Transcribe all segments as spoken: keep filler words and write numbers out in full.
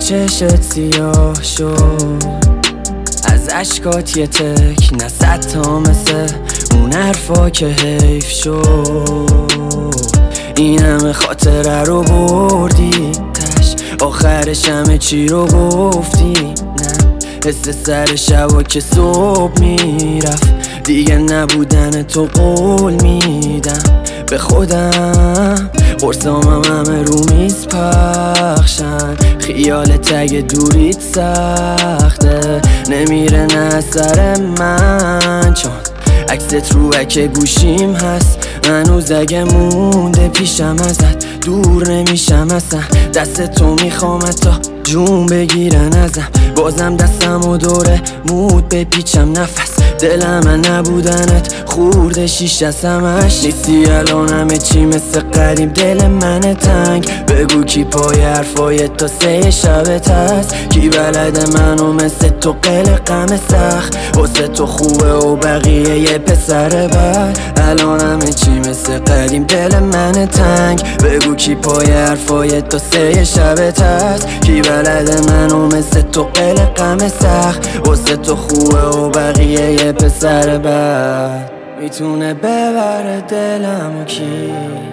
چشت سیاه شد، از عشقات یه تک نصد تا مثل اون حرفا که حیف شد. این همه خاطره رو بردی تش، آخرش همه چی رو گفتی. نه حس سر شبا که صبح میرفت، دیگه نبودن تو قول میدم به خودم. قرصامم همه رو میز پخشن، خیال تگ دوریت سخته، نمیره نه سر من چون عکست رو اک گوشیم هست. هنوز اگه مونده پیشم ازت دور نمیشم اصلا، دست تو میخوام تا جون بگیرن ازم. بازم دستم و دوره مود بپیچم نفس، دلم نبودنت خورده شیش از همش. نیستی الان همه چی مثل قدیم، دل من تنگ. بگو کی پای حرفای تا سه شبت هست، کی بلد منو مثل تو قلقم سخت. واسه تو خوبه و بقیه یه پسر بد، الان همه چی مثل قدیم دل من تنگ. بگو کی پای حرفای تا سه شبت هست، کی بلد منو مثل تو قلقم سخت. واسه تو خوبه و بقیه یه پسر بد، میتونه ببره دلم و کی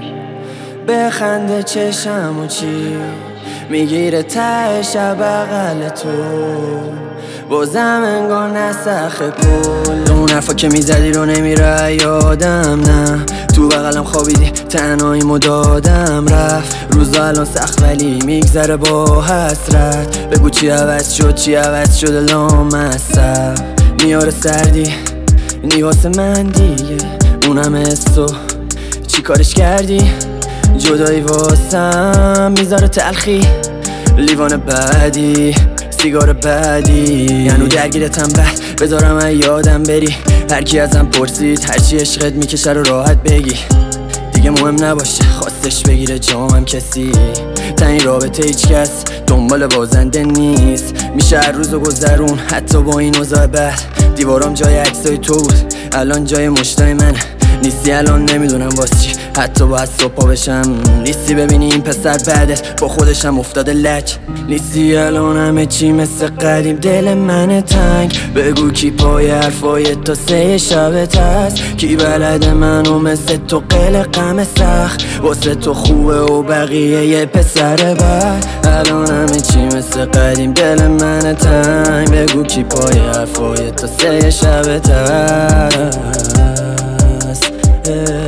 بخنده چشم و چی میگیره ته شب بغل تو، بازم انگار نسخه کل. اون حرفا که میزدی رو نمیره یادم، نه تو بغلم خوابیدی تنهاییمو دادم رفت. روزا الان سخت ولی میگذره با حسرت، بگو چی عوض شد چی عوض شد لامصب. میاره سردی نی واسه من دیگه، اونم حسو چی کارش کردی. جدایی واسم میذاره تلخی، لیوان بعدی سیگار بعدی. یعنی درگیرتم بعد بذارم ای یادم بری، هرکی ازم پرسید هرچی عشقت میکشه رو راحت بگی. دیگه مهم نباشه خواستش بگیره جامم کسی، تا این رابطه هیچ کس دنبال بازنده نیست. میشه هر روزو گذرون حتی با این اوضاع بد. دیوارام جای عکسای تو بود الان جای مشتای منه. نیستی الان نمیدونم واسه چی حتی باید صبح بشم. نیستی ببینی این پسر بعدت با خودشم افتاده لج. نیستی الان همه چی مثل قدیم دل من تنگ. بگو کی پای حرفای تا سه شبت هست، کی بلد منو مثل تو قلقم سخت. واسه تو خوبه و بقیه یه پسر بد، الان همه چی مثل قدیم دل من تنگ. بگو کی پای حرفای تا سه شبت هست.